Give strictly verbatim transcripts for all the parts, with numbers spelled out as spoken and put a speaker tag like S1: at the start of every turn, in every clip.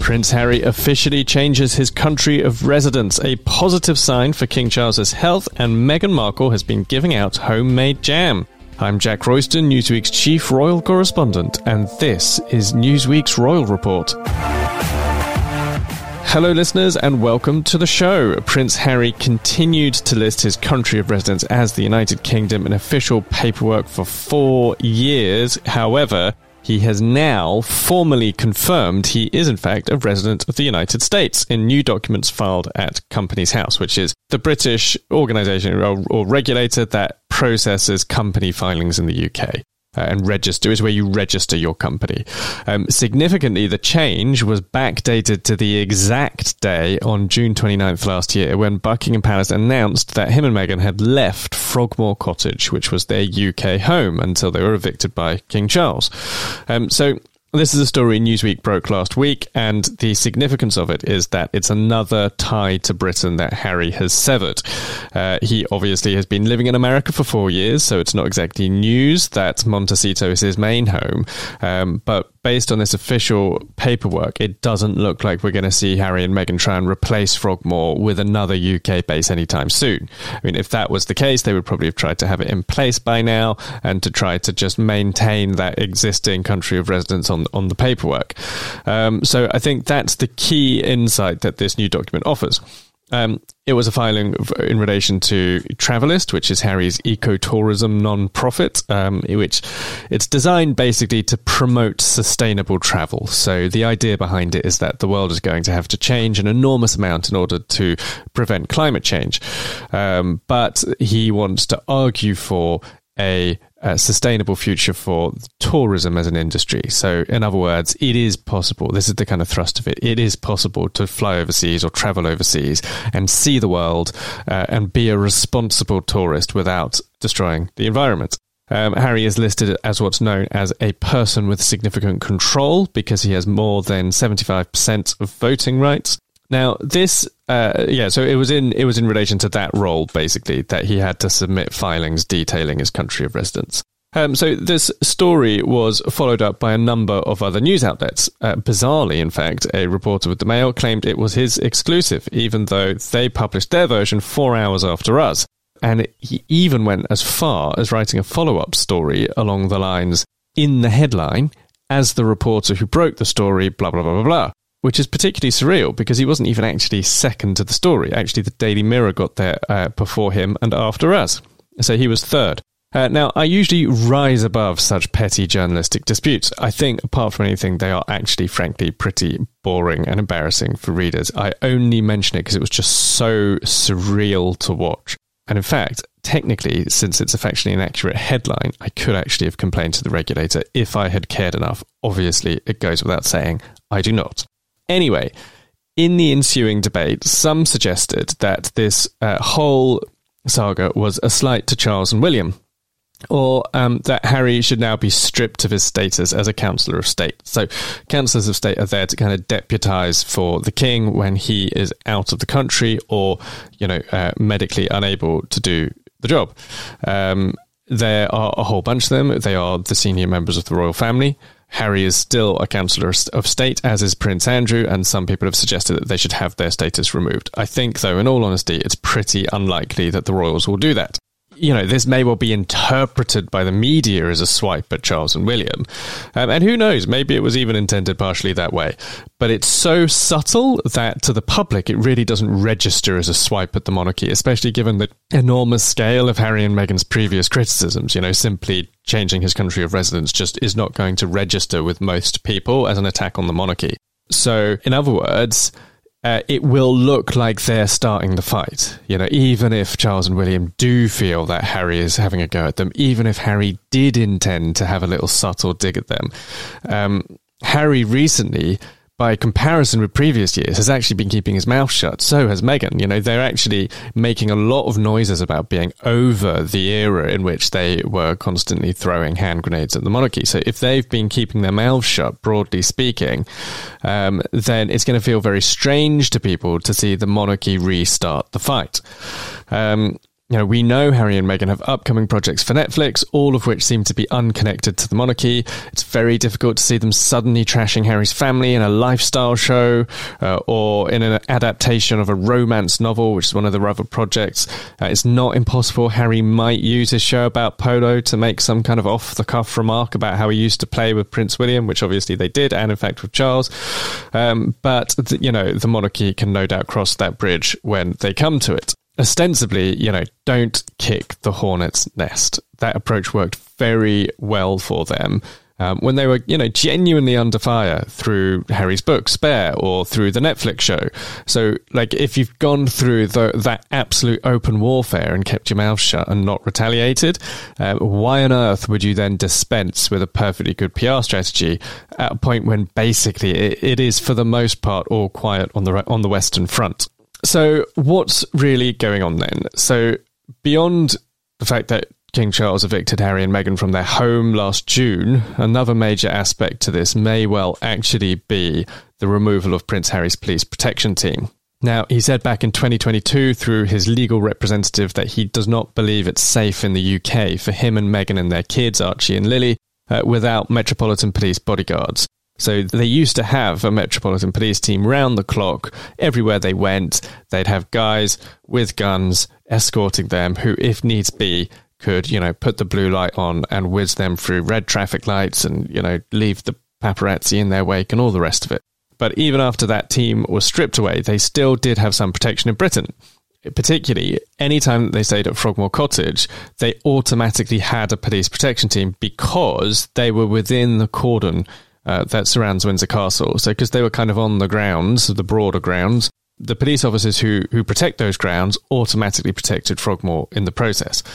S1: Prince Harry officially changes his country of residence, a positive sign for King Charles's health, and Meghan Markle has been giving out homemade jam. I'm Jack Royston, Newsweek's chief royal correspondent, and this is Newsweek's Royal Report. Hello listeners and welcome to the show. Prince Harry continued to list his country of residence as the United Kingdom in official paperwork for four years. However, he has now formally confirmed he is in fact a resident of the United States in new documents filed at Companies House, which is the British organisation or, or regulator that processes company filings in the U K. Uh, and register is where you register your company. Um, significantly, the change was backdated to the exact day on June twenty-ninth last year when Buckingham Palace announced that him and Meghan had left Frogmore Cottage, which was their U K home, until they were evicted by King Charles. Um, so this is a story Newsweek broke last week, and the significance of it is that it's another tie to Britain that Harry has severed. Uh, he obviously has been living in America for four years, so it's not exactly news that Montecito is his main home. Um, but based on this official paperwork, it doesn't look like we're going to see Harry and Meghan try and replace Frogmore with another U K base anytime soon. I mean, if that was the case, they would probably have tried to have it in place by now and to try to just maintain that existing country of residence on on the paperwork. Um, so I think that's the key insight that this new document offers. Um, it was a filing in relation to Travelist, which is Harry's ecotourism non-profit, um, which it's designed basically to promote sustainable travel. So the idea behind it is that the world is going to have to change an enormous amount in order to prevent climate change. Um, but he wants to argue for a a sustainable future for tourism as an industry. So in other words, it is possible, this is the kind of thrust of it, it is possible to fly overseas or travel overseas and see the world uh, and be a responsible tourist without destroying the environment. Um, Harry is listed as what's known as a person with significant control because he has more than seventy-five percent of voting rights. Now, this, uh, yeah, so it was in it was in relation to that role, basically, that he had to submit filings detailing his country of residence. Um, so this story was followed up by a number of other news outlets. Uh, bizarrely, in fact, a reporter with the Mail claimed it was his exclusive, even though they published their version four hours after us. And he even went as far as writing a follow-up story along the lines, in the headline, as the reporter who broke the story, blah, blah, blah, blah, blah. Which is particularly surreal because he wasn't even actually second to the story. Actually, the Daily Mirror got there uh, before him and after us. So he was third. Uh, now, I usually rise above such petty journalistic disputes. I think, apart from anything, they are actually, frankly, pretty boring and embarrassing for readers. I only mention it because it was just so surreal to watch. And in fact, technically, since it's a factually inaccurate headline, I could actually have complained to the regulator if I had cared enough. Obviously, it goes without saying, I do not. Anyway, in the ensuing debate, some suggested that this uh, whole saga was a slight to Charles and William, or um, that Harry should now be stripped of his status as a Councillor of State. So Councillors of State are there to kind of deputise for the King when he is out of the country or, you know, uh, medically unable to do the job. Um, there are a whole bunch of them. They are the senior members of the royal family. Harry is still a Councillor of State, as is Prince Andrew, and some people have suggested that they should have their status removed. I think, though, in all honesty, it's pretty unlikely that the royals will do that. You know, this may well be interpreted by the media as a swipe at Charles and William. Um, and who knows, maybe it was even intended partially that way. But it's so subtle that to the public, it really doesn't register as a swipe at the monarchy, especially given the enormous scale of Harry and Meghan's previous criticisms. You know, simply changing his country of residence just is not going to register with most people as an attack on the monarchy. So, in other words, Uh, it will look like they're starting the fight. You know, even if Charles and William do feel that Harry is having a go at them, even if Harry did intend to have a little subtle dig at them. Um, Harry recently, by comparison with previous years, has actually been keeping his mouth shut. So has Meghan. You know, they're actually making a lot of noises about being over the era in which they were constantly throwing hand grenades at the monarchy. So if they've been keeping their mouths shut, broadly speaking, um, then it's going to feel very strange to people to see the monarchy restart the fight. Um, You know, we know Harry and Meghan have upcoming projects for Netflix, all of which seem to be unconnected to the monarchy. It's very difficult to see them suddenly trashing Harry's family in a lifestyle show uh, or in an adaptation of a romance novel, which is one of their other projects. Uh, it's not impossible Harry might use his show about polo to make some kind of off-the-cuff remark about how he used to play with Prince William, which obviously they did, and in fact with Charles. Um, but, th- you know, the monarchy can no doubt cross that bridge when they come to it. Ostensibly, you know, don't kick the hornet's nest. That approach worked very well for them um, when they were, you know, genuinely under fire through Harry's book, Spare, or through the Netflix show. So, like, if you've gone through the, that absolute open warfare and kept your mouth shut and not retaliated, uh, why on earth would you then dispense with a perfectly good P R strategy at a point when basically it, it is, for the most part, all quiet on the on the Western Front? So what's really going on then? So beyond the fact that King Charles evicted Harry and Meghan from their home last June, another major aspect to this may well actually be the removal of Prince Harry's police protection team. Now, he said back in twenty twenty-two through his legal representative that he does not believe it's safe in the U K for him and Meghan and their kids, Archie and Lily, uh, without Metropolitan Police bodyguards. So they used to have a Metropolitan Police team round the clock. Everywhere they went, they'd have guys with guns escorting them who, if needs be, could, you know, put the blue light on and whiz them through red traffic lights and, you know, leave the paparazzi in their wake and all the rest of it. But even after that team was stripped away, they still did have some protection in Britain. Particularly, anytime they stayed at Frogmore Cottage, they automatically had a police protection team because they were within the cordon Uh, that surrounds Windsor Castle. So because they were kind of on the grounds, the broader grounds, the police officers who, who protect those grounds automatically protected Frogmore in the process.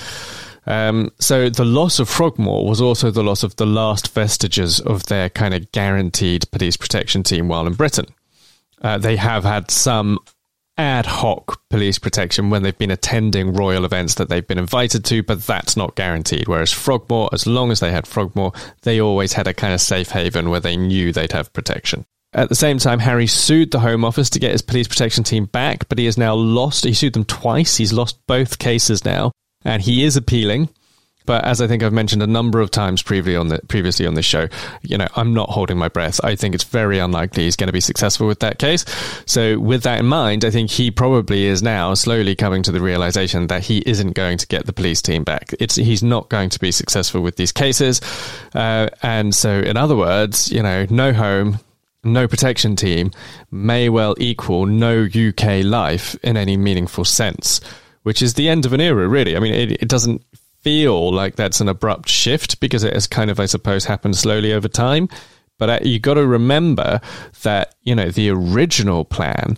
S1: Um, so the loss of Frogmore was also the loss of the last vestiges of their kind of guaranteed police protection team while in Britain. Uh, they have had some ad hoc police protection when they've been attending royal events that they've been invited to, but that's not guaranteed. Whereas Frogmore, as long as they had Frogmore, they always had a kind of safe haven where they knew they'd have protection. At the same time, Harry sued the Home Office to get his police protection team back, but he has now lost, he sued them twice, he's lost both cases now, and he is appealing. But as I think I've mentioned a number of times previously on the previously on this show, you know, I'm not holding my breath. I think it's very unlikely he's going to be successful with that case. So with that in mind, I think he probably is now slowly coming to the realization that he isn't going to get the police team back. It's he's not going to be successful with these cases. Uh, and so in other words, you know, no home, no protection team may well equal no U K life in any meaningful sense, which is the end of an era, really. I mean, it, it doesn't feel like that's an abrupt shift because it has kind of, I suppose, happened slowly over time. But uh, you got to remember that, you know, the original plan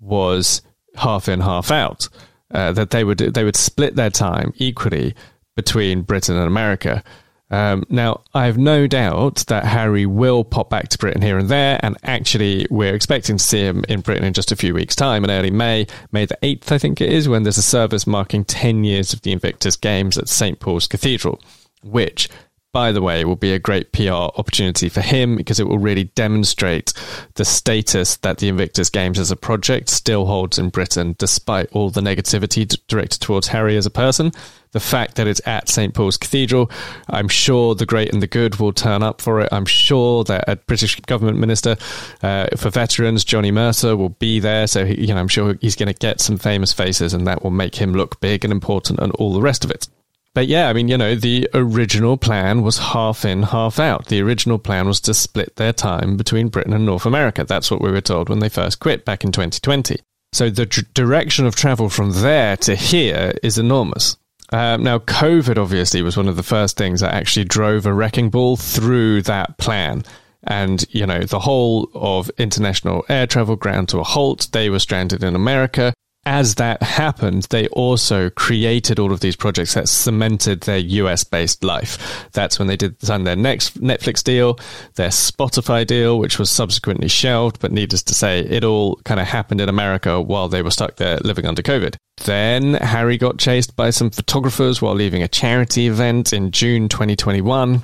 S1: was half in, half out, uh, that they would they would split their time equally between Britain and America. Um, now, I have no doubt that Harry will pop back to Britain here and there, and actually we're expecting to see him in Britain in just a few weeks' time, in early May, May the eighth, I think it is, when there's a service marking ten years of the Invictus Games at Saint Paul's Cathedral, which, by the way, will be a great P R opportunity for him because it will really demonstrate the status that the Invictus Games as a project still holds in Britain, despite all the negativity d- directed towards Harry as a person. The fact that it's at Saint Paul's Cathedral, I'm sure the great and the good will turn up for it. I'm sure that a British government minister uh, for veterans, Johnny Mercer, will be there. So, he, you know, I'm sure he's going to get some famous faces and that will make him look big and important and all the rest of it. But yeah, I mean, you know, the original plan was half in, half out. The original plan was to split their time between Britain and North America. That's what we were told when they first quit back in twenty twenty. So the d- direction of travel from there to here is enormous. Um, now, COVID obviously was one of the first things that actually drove a wrecking ball through that plan. And, you know, the whole of international air travel ground to a halt. They were stranded in America. As that happened, they also created all of these projects that cemented their U S-based life. That's when they did sign their next Netflix deal, their Spotify deal, which was subsequently shelved, but needless to say, it all kind of happened in America while they were stuck there living under COVID. Then Harry got chased by some photographers while leaving a charity event in June twenty twenty-one.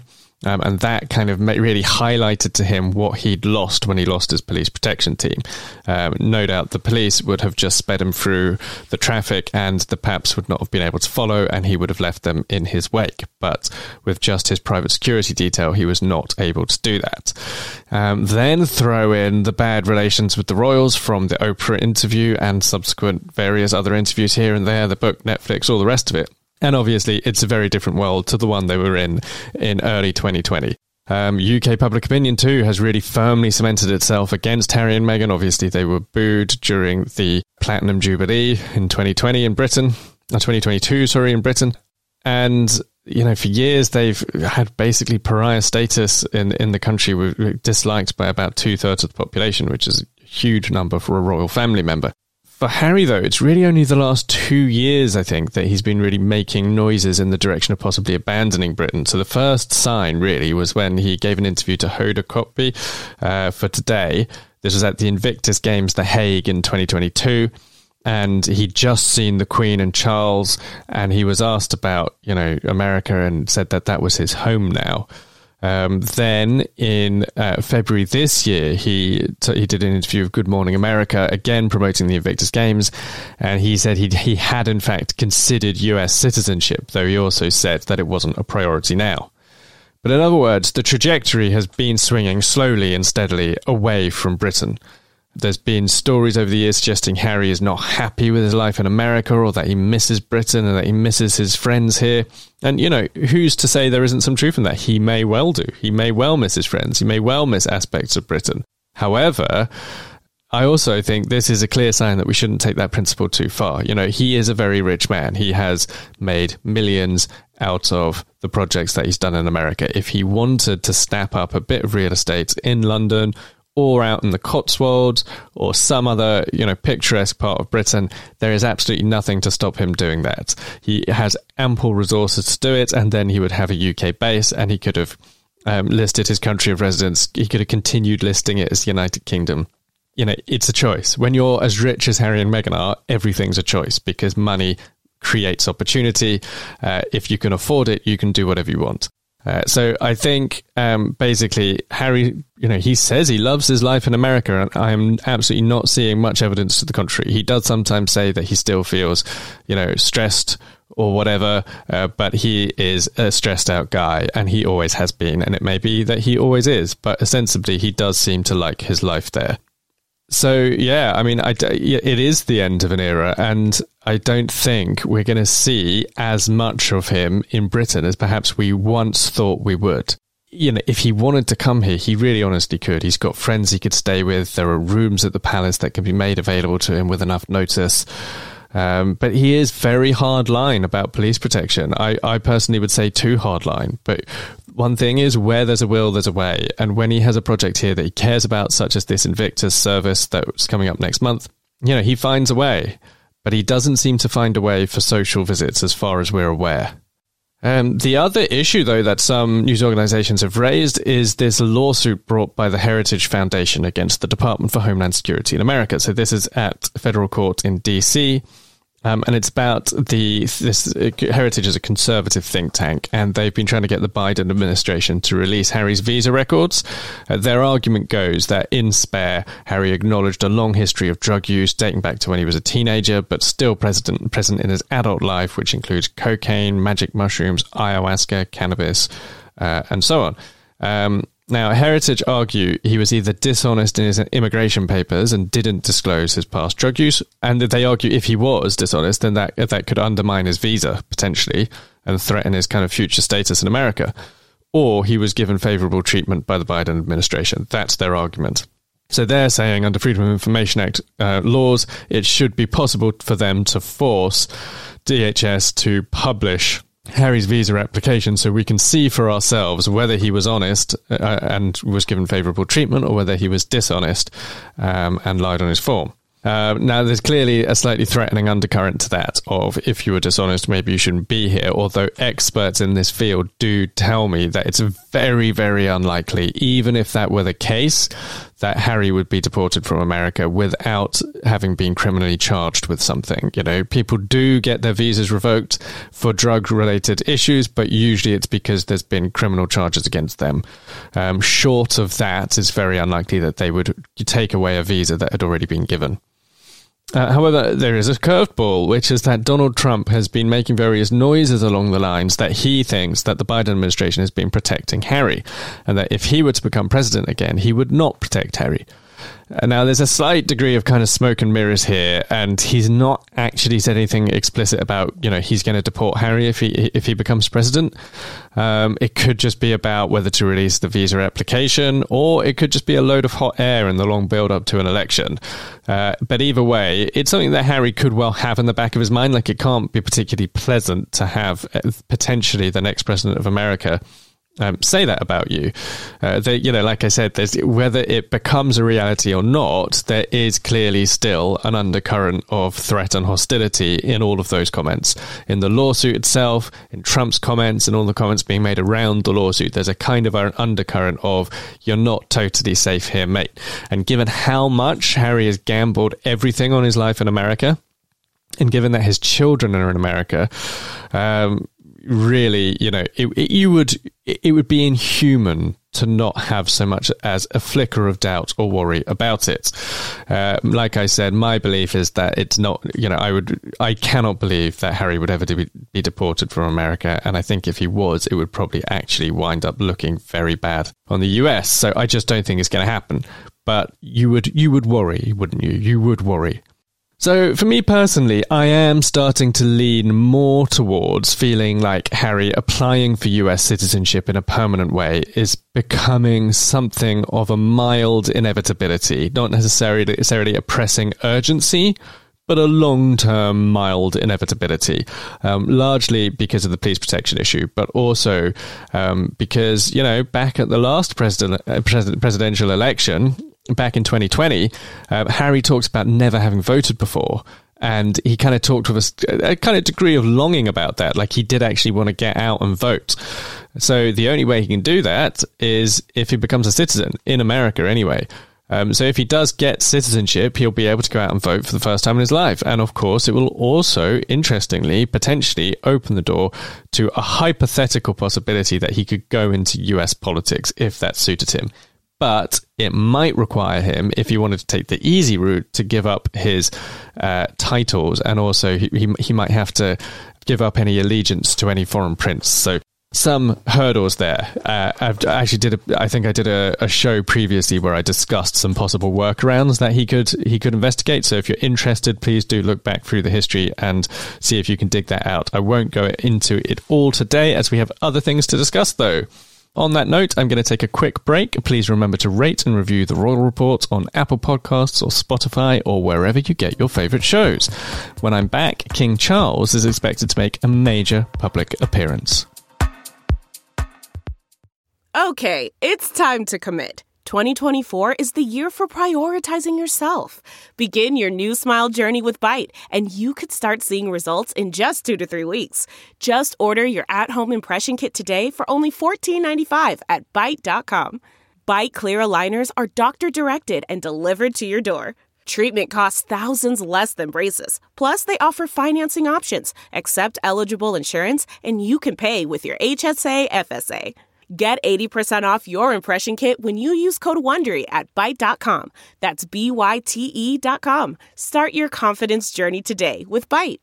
S1: Um, and that kind of really highlighted to him what he'd lost when he lost his police protection team. Um, no doubt the police would have just sped him through the traffic and the Paps would not have been able to follow and he would have left them in his wake. But with just his private security detail, he was not able to do that. Um, then throw in the bad relations with the royals from the Oprah interview and subsequent various other interviews here and there, the book, Netflix, all the rest of it. And obviously, it's a very different world to the one they were in in early twenty twenty. Um, U K public opinion, too, has really firmly cemented itself against Harry and Meghan. Obviously, they were booed during the Platinum Jubilee in twenty twenty in Britain, uh, twenty twenty-two, sorry, in Britain. And, you know, for years, they've had basically pariah status in, in the country, were disliked by about two-thirds of the population, which is a huge number for a royal family member. For Harry, though, it's really only the last two years, I think, that he's been really making noises in the direction of possibly abandoning Britain. So the first sign, really, was when he gave an interview to Hoda Kotb uh, for Today. This was at the Invictus Games, The Hague, in twenty twenty-two. And he'd just seen the Queen and Charles, and he was asked about, you know, America and said that that was his home now. Um, then in uh, February this year, he t- he did an interview with Good Morning America, again promoting the Invictus Games, and he said he he had in fact considered U S citizenship, though he also said that it wasn't a priority now. But in other words, the trajectory has been swinging slowly and steadily away from Britain. There's been stories over the years suggesting Harry is not happy with his life in America or that he misses Britain and that he misses his friends here. And, you know, who's to say there isn't some truth in that? He may well do. He may well miss his friends. He may well miss aspects of Britain. However, I also think this is a clear sign that we shouldn't take that principle too far. You know, he is a very rich man. He has made millions out of the projects that he's done in America. If he wanted to snap up a bit of real estate in London or out in the Cotswolds or some other, you know, picturesque part of Britain, there is absolutely nothing to stop him doing that. He has ample resources to do it, and then he would have a U K base, and he could have um, listed his country of residence. He could have continued listing it as the United Kingdom. You know, it's a choice. When you're as rich as Harry and Meghan are, everything's a choice because money creates opportunity. Uh, if you can afford it, you can do whatever you want. Uh, so I think um, basically Harry, you know, he says he loves his life in America, and I'm absolutely not seeing much evidence to the contrary. He does sometimes say that he still feels, you know, stressed or whatever, uh, but he is a stressed out guy, and he always has been, and it may be that he always is, but ostensibly he does seem to like his life there. So, yeah, I mean, I, it is the end of an era, and I don't think we're going to see as much of him in Britain as perhaps we once thought we would. You know, if he wanted to come here, he really honestly could. He's got friends he could stay with. There are rooms at the palace that can be made available to him with enough notice. Um, but he is very hard line about police protection. I, I personally would say too hard line. But one thing is, where there's a will, there's a way. And when he has a project here that he cares about, such as this Invictus service that's coming up next month, you know, he finds a way. But he doesn't seem to find a way for social visits as far as we're aware. Um, the other issue, though, that some news organizations have raised is this lawsuit brought by the Heritage Foundation against the Department for Homeland Security in America. So this is at federal court in D C, um, and it's about the this uh, Heritage is a conservative think tank, and they've been trying to get the Biden administration to release Harry's visa records. Uh, their argument goes that in Spare, Harry acknowledged a long history of drug use dating back to when he was a teenager, but still present present in his adult life, which includes cocaine, magic mushrooms, ayahuasca, cannabis, uh, and so on. Um, Now, Heritage argue he was either dishonest in his immigration papers and didn't disclose his past drug use, and that they argue if he was dishonest, then that that could undermine his visa, potentially, and threaten his kind of future status in America. Or he was given favourable treatment by the Biden administration. That's their argument. So they're saying under Freedom of Information Act uh, laws, it should be possible for them to force D H S to publish Harry's visa application so we can see for ourselves whether he was honest uh, and was given favourable treatment, or whether he was dishonest um, and lied on his form. Uh, now, there's clearly a slightly threatening undercurrent to that of, if you were dishonest, maybe you shouldn't be here, although experts in this field do tell me that it's very, very unlikely, even if that were the case, that Harry would be deported from America without having been criminally charged with something. You know, people do get their visas revoked for drug-related issues, but usually it's because there's been criminal charges against them. Um, short of that, it's very unlikely that they would take away a visa that had already been given. Uh, however, there is a curveball, which is that Donald Trump has been making various noises along the lines that he thinks that the Biden administration has been protecting Harry, and that if he were to become president again, he would not protect Harry. Uh, now, there's a slight degree of kind of smoke and mirrors here, and he's not actually said anything explicit about, you know, he's going to deport Harry if he if he becomes president. Um, it could just be about whether to release the visa application, or it could just be a load of hot air in the long build-up to an election. Uh, but either way, it's something that Harry could well have in the back of his mind. Like, it can't be particularly pleasant to have uh, potentially the next president of America Um, say that about you. Uh, they, you know, like I said, there's, whether it becomes a reality or not, there is clearly still an undercurrent of threat and hostility in all of those comments. In the lawsuit itself, in Trump's comments, and all the comments being made around the lawsuit, there's a kind of an undercurrent of, you're not totally safe here, mate. And given how much Harry has gambled everything on his life in America, and given that his children are in America, um, really, you know, it, it, you would, it would be inhuman to not have so much as a flicker of doubt or worry about it. Uh, like I said, my belief is that it's not, you know, I would, I cannot believe that Harry would ever be, be deported from America. And I think if he was, it would probably actually wind up looking very bad on the U S. So I just don't think it's going to happen. But you would, you would worry, wouldn't you? You would worry. So for me personally, I am starting to lean more towards feeling like Harry applying for U S citizenship in a permanent way is becoming something of a mild inevitability, not necessarily, necessarily a pressing urgency, but a long-term mild inevitability, um, largely because of the police protection issue, but also um, because, you know, back at the last president, uh, pres- presidential election, back in twenty twenty, uh, Harry talked about never having voted before. And he kind of talked with a, a kind of degree of longing about that. Like, he did actually want to get out and vote. So the only way he can do that is if he becomes a citizen in America anyway. Um, so if he does get citizenship, he'll be able to go out and vote for the first time in his life. And of course, it will also, interestingly, potentially open the door to a hypothetical possibility that he could go into U S politics if that suited him. But it might require him, if he wanted to take the easy route, to give up his uh, titles, and also he, he he might have to give up any allegiance to any foreign prince. So some hurdles there. Uh, I've I actually did. A, I think I did a, a show previously where I discussed some possible workarounds that he could he could investigate. So if you're interested, please do look back through the history and see if you can dig that out. I won't go into it all today, as we have other things to discuss, though. On that note, I'm going to take a quick break. Please remember to rate and review The Royal Report on Apple Podcasts or Spotify or wherever you get your favourite shows. When I'm back, King Charles is expected to make a major public appearance.
S2: Okay, it's time to commit. twenty twenty-four is the year for prioritizing yourself. Begin your new smile journey with Byte, and you could start seeing results in just two to three weeks. Just order your at-home impression kit today for only fourteen ninety-five at byte dot com. Byte clear aligners are doctor-directed and delivered to your door. Treatment costs thousands less than braces. Plus, they offer financing options, accept eligible insurance, and you can pay with your H S A F S A. Get eighty percent off your impression kit when you use code WONDERY at byte dot com. That's B Y T E dot com. Start your confidence journey today with Byte.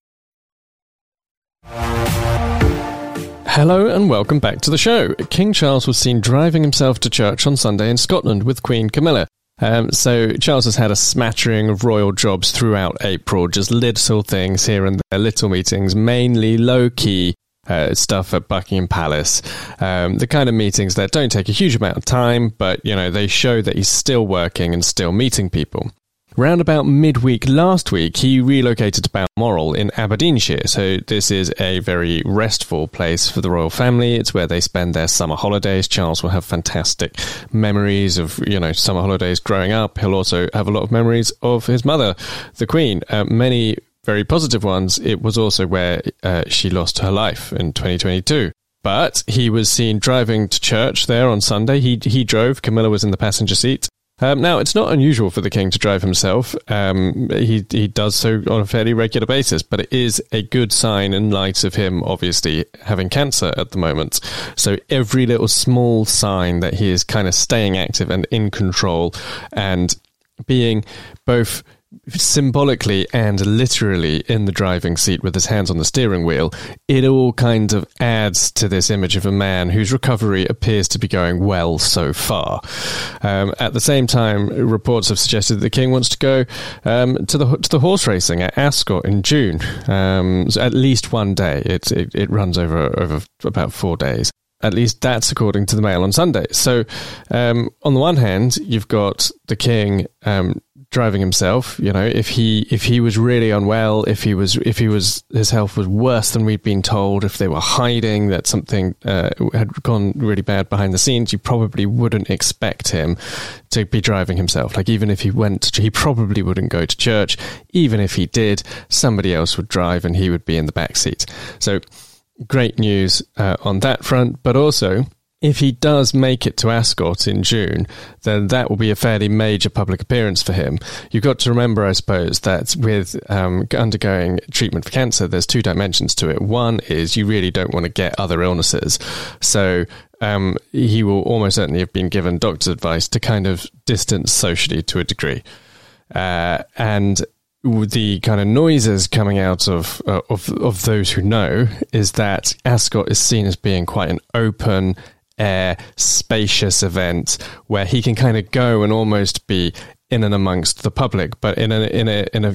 S1: Hello and welcome back to the show. King Charles was seen driving himself to church on Sunday in Scotland with Queen Camilla. Um, so Charles has had a smattering of royal jobs throughout April, just little things here and there, little meetings, mainly low-key Uh, stuff at Buckingham Palace, um, the kind of meetings that don't take a huge amount of time, but, you know, they show that he's still working and still meeting people. Round about midweek last week, he relocated to Balmoral in Aberdeenshire, so this is a very restful place for the royal family. It's where they spend their summer holidays. Charles will have fantastic memories of, you know, summer holidays growing up. He'll also have a lot of memories of his mother, the Queen. Uh, many very positive ones. It was also where uh, she lost her life in twenty twenty-two. But he was seen driving to church there on Sunday. He he drove. Camilla was in the passenger seat. Um, now, it's not unusual for the king to drive himself. Um, he he does so on a fairly regular basis, but it is a good sign in light of him obviously having cancer at the moment. So every little small sign that he is kind of staying active and in control and being both symbolically and literally in the driving seat with his hands on the steering wheel, it all kind of adds to this image of a man whose recovery appears to be going well so far. Um, at the same time, reports have suggested that the king wants to go um, to the to the horse racing at Ascot in June, um, so at least one day. It, it it runs over over about four days. At least that's according to the Mail on Sunday. So, um, on the one hand, you've got the king um, driving himself. You know, if he if he was really unwell, if he was if he was his health was worse than we'd been told, if they were hiding that something uh, had gone really bad behind the scenes, you probably wouldn't expect him to be driving himself. Like, even if he went, he probably wouldn't go to church. Even if he did, somebody else would drive and he would be in the back seat. So, great news uh, on that front, but also, if he does make it to Ascot in June, then that will be a fairly major public appearance for him. You've got to remember, I suppose, that with um, undergoing treatment for cancer, there's two dimensions to it. One is you really don't want to get other illnesses. So um, he will almost certainly have been given doctor's advice to kind of distance socially to a degree. Uh, and the kind of noises coming out of, uh, of of those who know is that Ascot is seen as being quite an open air, spacious event where he can kind of go and almost be in and amongst the public, but in a in a in a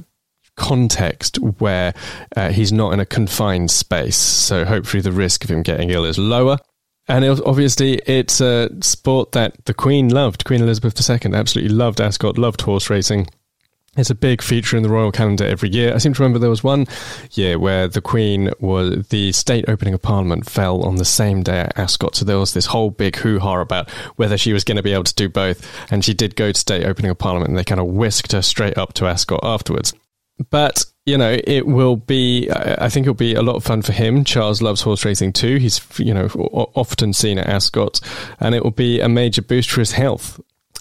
S1: context where uh, he's not in a confined space. So hopefully the risk of him getting ill is lower. And it, obviously, it's a sport that the Queen loved. Queen Elizabeth the Second absolutely loved Ascot, loved horse racing. It's a big feature in the royal calendar every year. I seem to remember there was one year where the Queen was, the state opening of Parliament fell on the same day at Ascot. So there was this whole big hoo-ha about whether she was going to be able to do both. And she did go to state opening of Parliament and they kind of whisked her straight up to Ascot afterwards. But, you know, it will be, I think it'll be a lot of fun for him. Charles loves horse racing too. He's, you know, often seen at Ascot, and it will be a major boost for his health.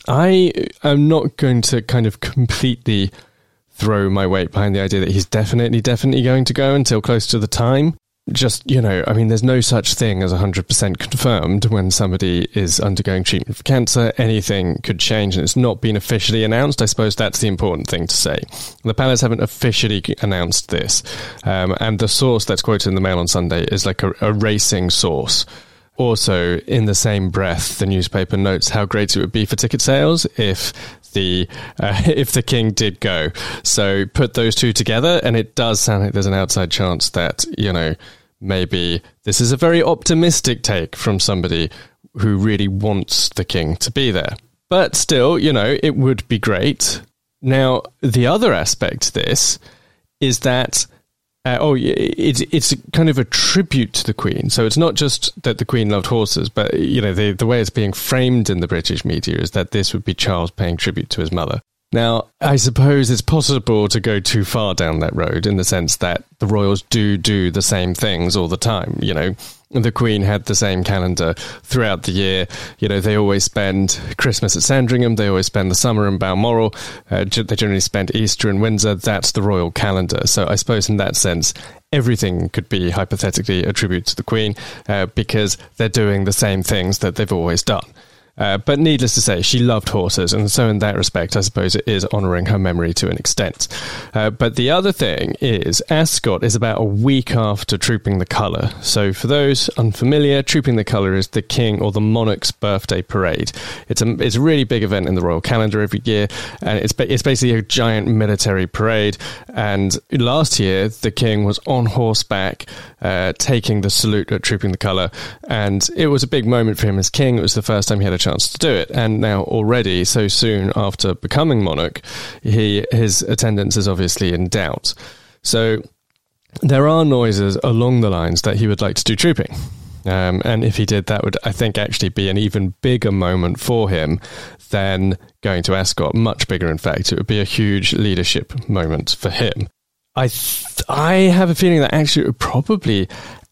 S1: I am not going to kind of completely throw my weight behind the idea that he's definitely, definitely going to go until close to the time. Just, you know, I mean, there's no such thing as one hundred percent confirmed when somebody is undergoing treatment for cancer. Anything could change, and it's not been officially announced. I suppose that's the important thing to say. The palace haven't officially announced this. Um, and the source that's quoted in the Mail on Sunday is like a, a racing source. Also, in the same breath, the newspaper notes how great it would be for ticket sales if the uh, if the king did go. So put those two together, and it does sound like there's an outside chance that, you know, maybe this is a very optimistic take from somebody who really wants the king to be there. But still, you know, it would be great. Now, the other aspect to this is that Uh, oh, it's it's kind of a tribute to the Queen. So it's not just that the Queen loved horses, but, you know, the, the way it's being framed in the British media is that this would be Charles paying tribute to his mother. Now, I suppose it's possible to go too far down that road in the sense that the royals do do the same things all the time. You know, the Queen had the same calendar throughout the year. You know, they always spend Christmas at Sandringham. They always spend the summer in Balmoral. Uh, they generally spend Easter in Windsor. That's the royal calendar. So I suppose in that sense, everything could be hypothetically a tribute to the Queen uh, because they're doing the same things that they've always done. Uh, but needless to say, she loved horses, and so in that respect, I suppose it is honouring her memory to an extent. Uh, but the other thing is, Ascot is about a week after Trooping the Colour. So for those unfamiliar, Trooping the Colour is the king or the monarch's birthday parade. It's a it's a really big event in the royal calendar every year, and it's it's basically a giant military parade. And last year, the king was on horseback, uh, taking the salute at Trooping the Colour, and it was a big moment for him as king. It was the first time he had a chance to do it, and now already so soon after becoming monarch, he his attendance is obviously in doubt. So there are noises along the lines that he would like to do trooping, um, and if he did, that would, I think, actually be an even bigger moment for him than going to Ascot. Much bigger, in fact. It would be a huge leadership moment for him. I th- I have a feeling that actually it would probably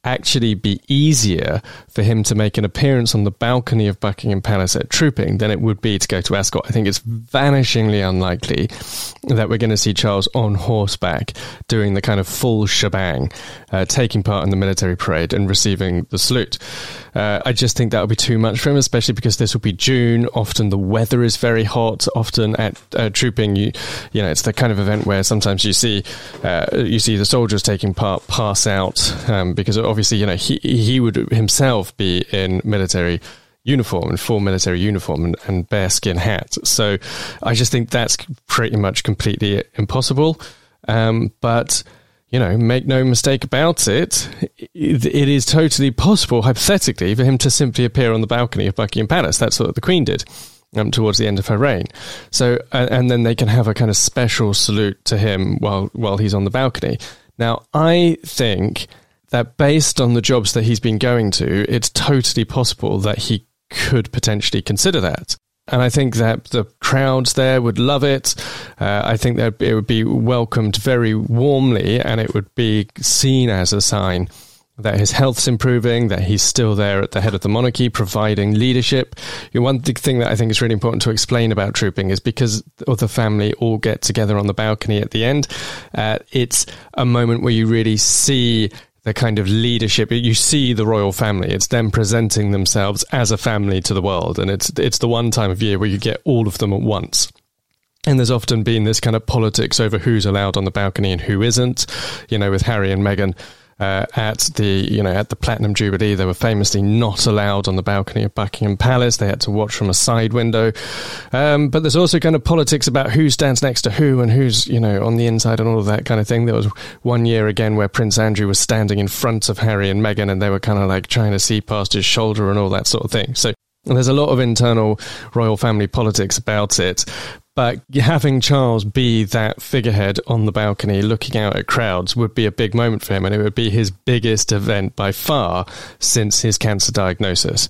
S1: actually be easier for him to make an appearance on the balcony of Buckingham Palace at Trooping than it would be to go to Ascot. I think it's vanishingly unlikely that we're going to see Charles on horseback doing the kind of full shebang, uh, taking part in the military parade and receiving the salute. Uh, I just think that would be too much for him, especially because this will be June. Often the weather is very hot. Often at uh, Trooping, you you know, it's the kind of event where sometimes you see uh, you see the soldiers taking part pass out um, because obviously, you know, he he would himself be in military uniform and full military uniform and, and bearskin hat. So I just think that's pretty much completely impossible. Um, but you know, make no mistake about it, it, it is totally possible, hypothetically, for him to simply appear on the balcony of Buckingham Palace. That's what the Queen did um, towards the end of her reign. So, uh, and then they can have a kind of special salute to him while while he's on the balcony. Now, I think that based on the jobs that he's been going to, it's totally possible that he could potentially consider that. And I think that the crowds there would love it. Uh, I think that it would be welcomed very warmly, and it would be seen as a sign that his health's improving, that he's still there at the head of the monarchy, providing leadership. You know, one thing that I think is really important to explain about Trooping is because of the family all get together on the balcony at the end, uh, it's a moment where you really see the kind of leadership. You see the royal family. It's them presenting themselves as a family to the world. And it's it's the one time of year where you get all of them at once. And there's often been this kind of politics over who's allowed on the balcony and who isn't. You know, with Harry and Meghan uh, at the, you know, at the Platinum Jubilee, they were famously not allowed on the balcony of Buckingham Palace. They had to watch from a side window. Um, but there's also kind of politics about who stands next to who and who's, you know, on the inside and all of that kind of thing. There was one year again where Prince Andrew was standing in front of Harry and Meghan, and they were kind of like trying to see past his shoulder and all that sort of thing. So there's a lot of internal royal family politics about it. But having Charles be that figurehead on the balcony looking out at crowds would be a big moment for him, and it would be his biggest event by far since his cancer diagnosis.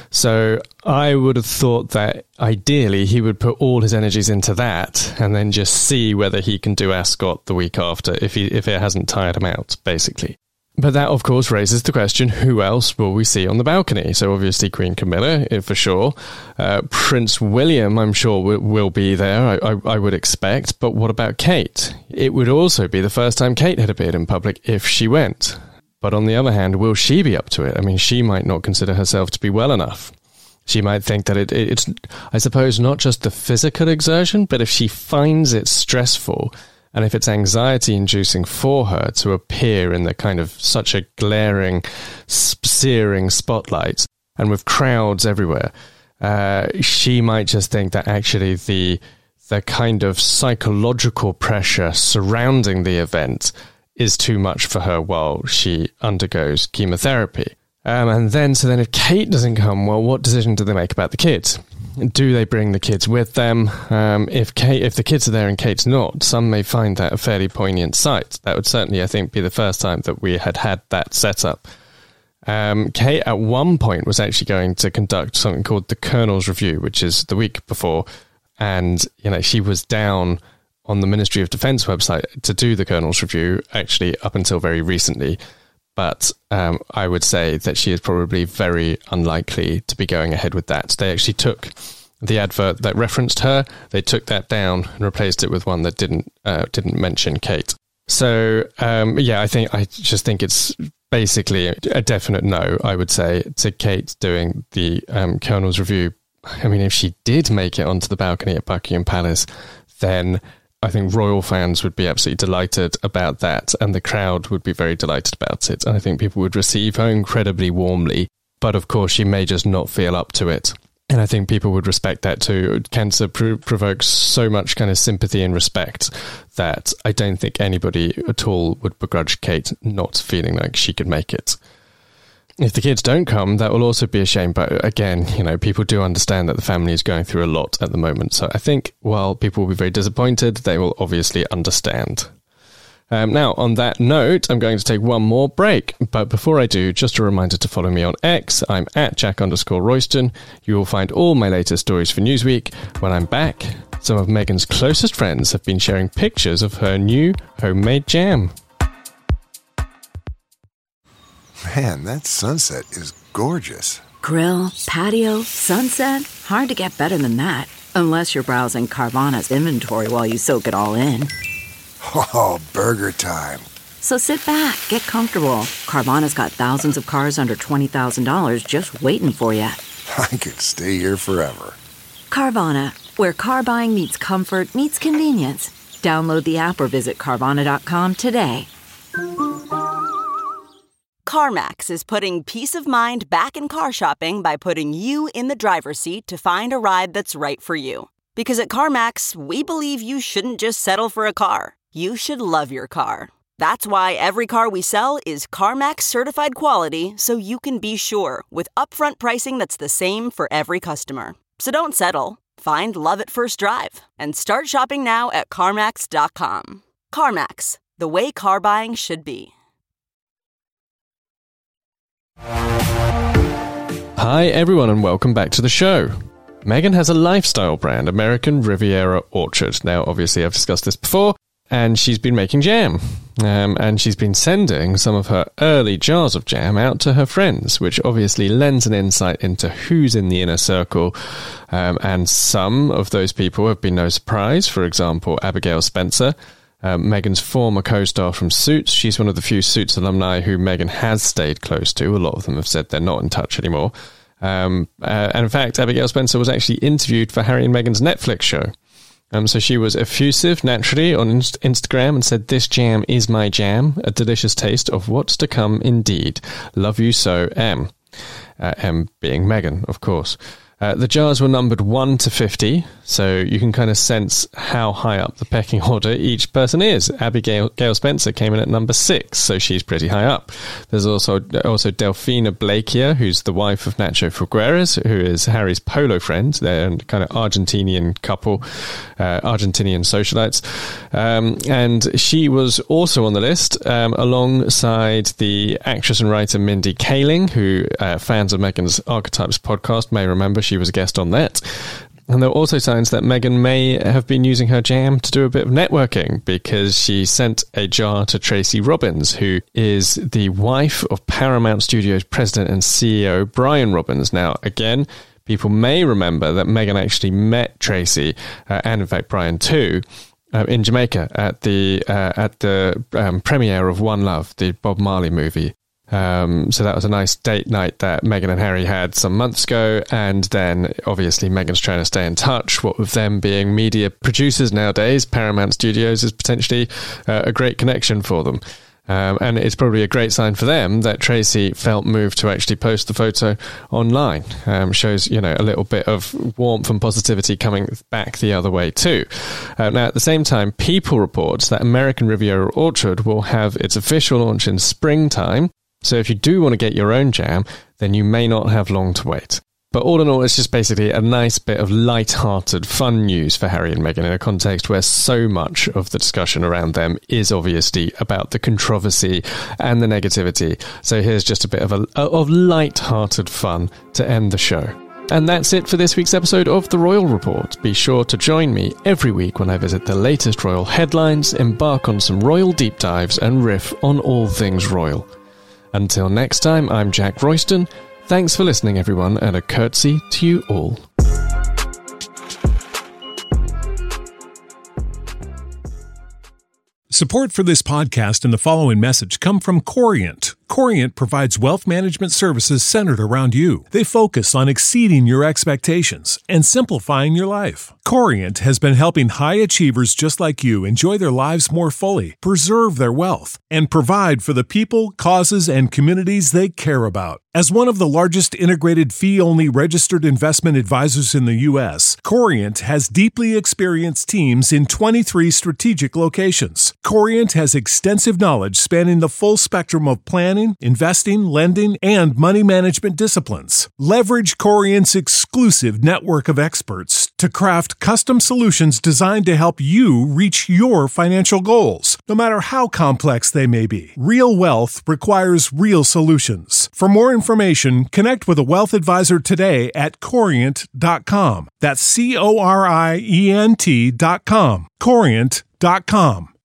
S1: So I would have thought that ideally he would put all his energies into that and then just see whether he can do Ascot the week after if he if it hasn't tired him out, basically. But that, of course, raises the question, who else will we see on the balcony? So obviously Queen Camilla, for sure. Uh, Prince William, I'm sure, will, will be there, I, I, I would expect. But what about Kate? It would also be the first time Kate had appeared in public if she went. But on the other hand, will she be up to it? I mean, she might not consider herself to be well enough. She might think that it, it, it's, I suppose, not just the physical exertion, but if she finds it stressful, and if it's anxiety-inducing for her to appear in the kind of such a glaring, searing spotlight, and with crowds everywhere, uh, she might just think that actually the the kind of psychological pressure surrounding the event is too much for her while she undergoes chemotherapy. Um, and then, so then if Kate doesn't come, well, what decision do they make about the kids? Do they bring the kids with them? Um, if Kate, if the kids are there and Kate's not, some may find that a fairly poignant sight. That would certainly, I think, be the first time that we had had that set up. Um, Kate, at one point, was actually going to conduct something called the Colonel's Review, which is the week before. And, you know, she was down on the Ministry of Defence website to do the Colonel's Review, actually, up until very recently. But um, I would say that she is probably very unlikely to be going ahead with that. They actually took the advert that referenced her, they took that down and replaced it with one that didn't uh, didn't mention Kate. So, um, yeah, I think I just think it's basically a definite no, I would say, to Kate doing the um, Colonel's Review. I mean, if she did make it onto the balcony at Buckingham Palace, then I think royal fans would be absolutely delighted about that, and the crowd would be very delighted about it. And I think people would receive her incredibly warmly. But of course, she may just not feel up to it. And I think people would respect that too. Cancer pro- provokes so much kind of sympathy and respect that I don't think anybody at all would begrudge Kate not feeling like she could make it. If the kids don't come, that will also be a shame. But again, you know, people do understand that the family is going through a lot at the moment. So I think while people will be very disappointed, they will obviously understand. Um, now, on that note, I'm going to take one more break. But before I do, just a reminder to follow me on X. I'm at Jack underscore Royston. You will find all my latest stories for Newsweek. When I'm back, some of Meghan's closest friends have been sharing pictures of her new homemade jam.
S3: Man, that sunset is gorgeous.
S4: Grill, patio, sunset. Hard to get better than that. Unless you're browsing Carvana's inventory while you soak it all in.
S3: Oh, burger time.
S4: So sit back, get comfortable. Carvana's got thousands of cars under twenty thousand dollars just waiting for you.
S3: I could stay here forever.
S4: Carvana, where car buying meets comfort meets convenience. Download the app or visit Carvana dot com today.
S5: CarMax is putting peace of mind back in car shopping by putting you in the driver's seat to find a ride that's right for you. Because at CarMax, we believe you shouldn't just settle for a car. You should love your car. That's why every car we sell is CarMax certified quality, so you can be sure with upfront pricing that's the same for every customer. So don't settle. Find love at first drive and start shopping now at CarMax dot com. CarMax, the way car buying should be.
S1: Hi everyone and welcome back to the show. Meghan has a lifestyle brand, American Riviera Orchard. Now obviously I've discussed this before, and she's been making jam. Um, and she's been sending some of her early jars of jam out to her friends, which obviously lends an insight into who's in the inner circle. Um, and some of those people have been no surprise. For example, Abigail Spencer, um, Meghan's former co-star from Suits. She's one of the few Suits alumni who Meghan has stayed close to. A lot of them have said they're not in touch anymore. Um, uh, and in fact, Abigail Spencer was actually interviewed for Harry and Meghan's Netflix show. Um, so she was effusive naturally on Inst- Instagram and said, "This jam is my jam, a delicious taste of what's to come indeed. Love you so, M." Uh, M being Meghan, of course. Uh, the jars were numbered one to fifty, so you can kind of sense how high up the pecking order each person is. Abigail Gail Spencer came in at number six, so she's pretty high up. There's also also Delfina Blakea, who's the wife of Nacho Figueres, who is Harry's polo friend. They're a kind of Argentinian couple, uh, Argentinian socialites. Um, and she was also on the list, um, alongside the actress and writer Mindy Kaling, who uh, fans of Meghan's Archetypes podcast may remember. She was a guest on that. And there were also signs that Meghan may have been using her jam to do a bit of networking, because she sent a jar to Tracy Robbins, who is the wife of Paramount Studios president and C E O Brian Robbins. Now, again, people may remember that Meghan actually met Tracy, uh, and in fact Brian too, uh, in Jamaica at the uh, at the um, premiere of One Love, the Bob Marley movie. Um, so that was a nice date night that Meghan and Harry had some months ago. And then obviously Meghan's trying to stay in touch. What with them being media producers nowadays, Paramount Studios is potentially uh, a great connection for them. Um, and it's probably a great sign for them that Tracy felt moved to actually post the photo online. Um, shows, you know, a little bit of warmth and positivity coming back the other way too. Uh, now, at the same time, People reports that American Riviera Orchard will have its official launch in springtime. So if you do want to get your own jam, then you may not have long to wait. But all in all, it's just basically a nice bit of light-hearted, fun news for Harry and Meghan in a context where so much of the discussion around them is obviously about the controversy and the negativity. So here's just a bit of a of light-hearted fun to end the show. And that's it for this week's episode of The Royal Report. Be sure to join me every week when I visit the latest royal headlines, embark on some royal deep dives, and riff on all things royal. Until next time, I'm Jack Royston. Thanks for listening, everyone, and a curtsy to you all.
S6: Support for this podcast and the following message come from Corient. Corient provides wealth management services centered around you. They focus on exceeding your expectations and simplifying your life. Corient has been helping high achievers just like you enjoy their lives more fully, preserve their wealth, and provide for the people, causes, and communities they care about. As one of the largest integrated fee-only registered investment advisors in the U S, Corient has deeply experienced teams in twenty-three strategic locations. Corient has extensive knowledge spanning the full spectrum of planning, investing, lending, and money management disciplines. Leverage Corient's exclusive network of experts to craft custom solutions designed to help you reach your financial goals, no matter how complex they may be. Real wealth requires real solutions. For more information, connect with a wealth advisor today at corient dot com. That's C O R I E N T dot com. corient dot com.